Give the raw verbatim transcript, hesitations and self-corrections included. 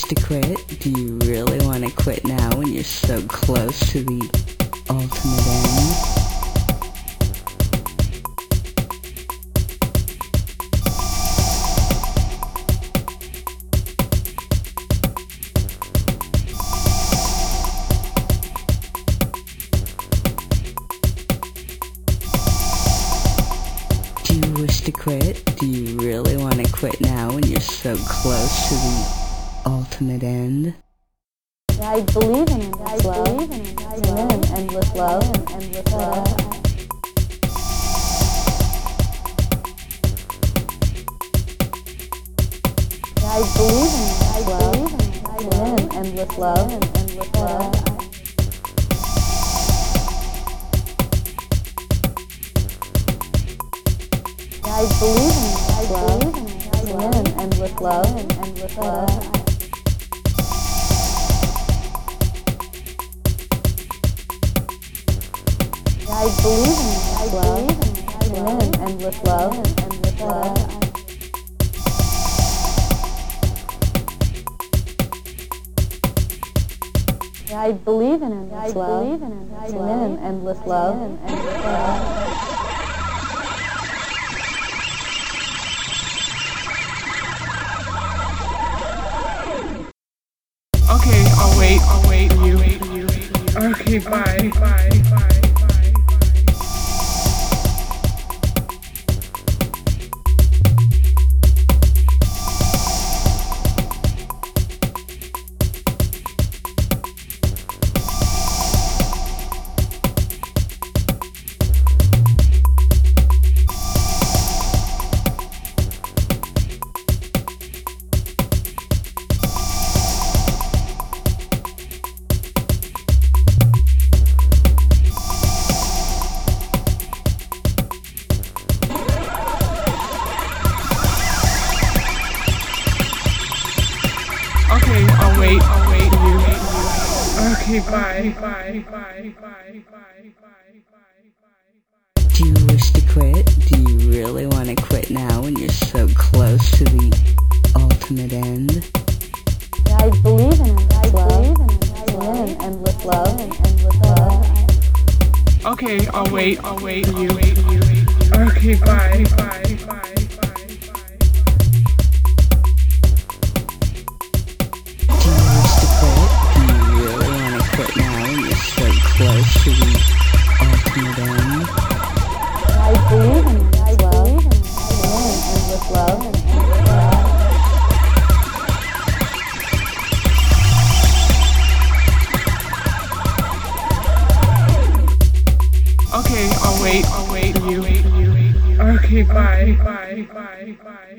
to quit? Do you really want to quit now when you're so close to the ultimate end? Do you wish to quit? Do you really want to quit now when you're so close to the ultimate end? Yeah, I believe in endless I love. Believe in endless love. And endless love. And endless love. Yeah, I believe in endless love. And endless love. And endless love. I believe in endless love, and endless love, and endless love. I believe in endless love, and endless love, and endless love. I believe in endless love, and endless love, and endless love. Okay, I'll wait, I'll wait for you. Okay, bye, bye, bye. Okay, I'll wait, I'll wait for you. Okay, bye, bye, bye, bye, bye, bye, bye. Do you wish to quit? Do you really want to quit now when you're so close to the ultimate end? Yeah, I believe in endless love, and endless love, and endless love. Okay, I'll wait, I'll wait for you. Okay, bye, bye, bye, bye. Close to the ultimate end. I believe in endless love, and endless love, and endless love. Okay, I'll wait, I'll wait for you. Okay, bye, bye, bye, bye.